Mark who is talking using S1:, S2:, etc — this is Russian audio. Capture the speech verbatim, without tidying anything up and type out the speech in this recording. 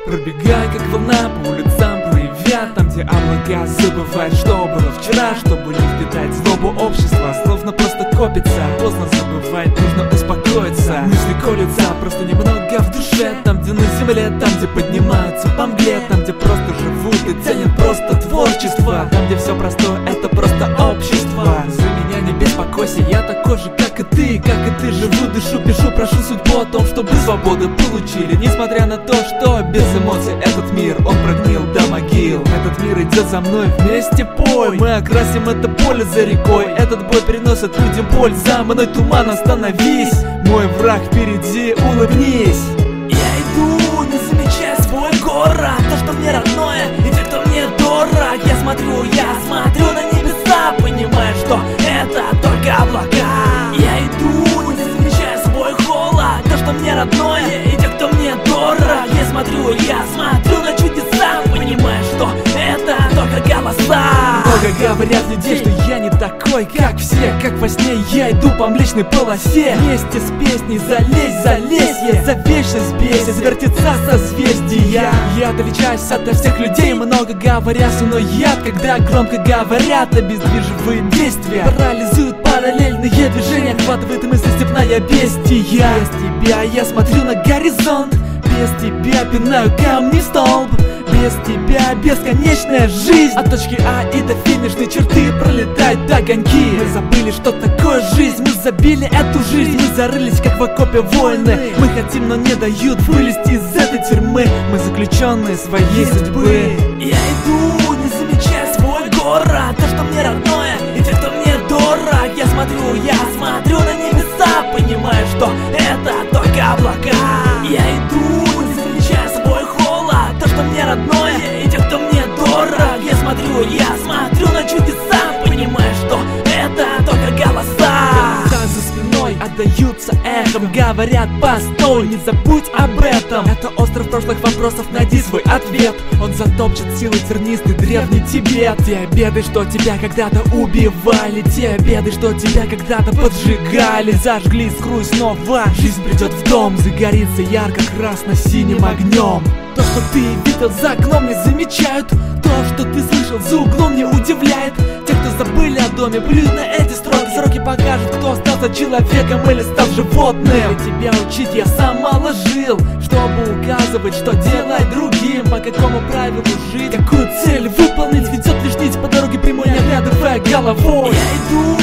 S1: Пробегай, как волна по улицам плывя, там, где облака забывают, что было вчера, чтобы не впитать злобу общества. Словно просто копится, поздно забывать, нужно успокоиться. Мысли колются, просто немного в душе, там, где на земле, там, где поднимаются по мгле, там, где просто живут и ценят просто творчество, там, где все простое, это просто общество. За меня не беспокойся, я такой же, как и ты, как и ты. Живу, дышу, пишу, прошу судьбу о том, чтобы свободу получили. Несмотря на то, что без эмоций этот мир, он прогнил до могил. Этот мир идет за мной, вместе пой. Мы окрасим это поле за рекой. Этот бой приносит людям боль, за мной туман, остановись. Мой враг впереди, улыбнись.
S2: Я иду, не замечая свой город, то, что мне родное, и те, кто мне дорог. Я смотрю, я смотрю на небеса, понимая, что это только облака. Я иду, не замечая свой холод, то, что мне родное, и те, кто мне дорог. Я смотрю, я смотрю на чудеса, понимая, что это только голоса.
S1: Много говорят людей, что я не такой, как все. Как во сне я иду по Млечной полосе, вместе с песней залезь, залезь. Я за вечность бесит, завертится созвездия. Я отличаюсь от всех людей, много говоря, со мной яд. Когда громко говорят, обездвиживают действия, парализуют параллельные движения, охватывает мысли степная бестия. Без тебя я смотрю на горизонт, без тебя пинаю камни в столб. Без тебя бесконечная жизнь, от точки А и до финишной черты пролетают огоньки. Мы забыли, что такое жизнь, мы забили эту жизнь. Мы зарылись, как в окопе войны. Мы хотим, но не дают вылезти из этой тюрьмы. Мы заключенные своей судьбы.
S2: Я иду, не замечая свой город, то, что мне родное, и те, кто мне дорог. Я смотрю, я смотрю на небеса, понимая, что это только облака. Я иду, не замечая свой холод, то, что мне родное, и те, кто мне дорог. Я смотрю, я смотрю на чудеса, понимая, что это только голоса.
S1: Голоса за спиной отдаются эхом, говорят: постой, не забудь об этом. Это остров прошлых вопросов, найди свой ответ. Он затопчет силой тернистый древний Тибет. Те беды, что тебя когда-то убивали, те беды, что тебя когда-то поджигали, зажгли искру и снова жизнь придет в дом, загорится ярко красно-синим огнем. То, что ты видел за окном, не замечают. То, что ты слышал за углом, не удивляет. Те, кто забыли о доме, плюют на эти строки. Сроки покажут, кто остался человеком или стал животным. Для тебя учить я сам мало жил, чтобы указывать, что делать другим, по какому правилу жить, какую цель выполнить. Ведет лишь нить по дороге прямой, не оглядывая головой.
S2: Я иду,